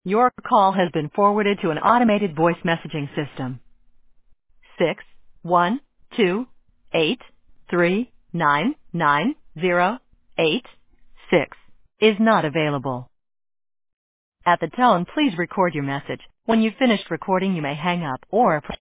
Your call has been forwarded to an automated voice messaging system. 61283999086 is not available. At the tone, please record your message. When you've finished recording, you may hang up or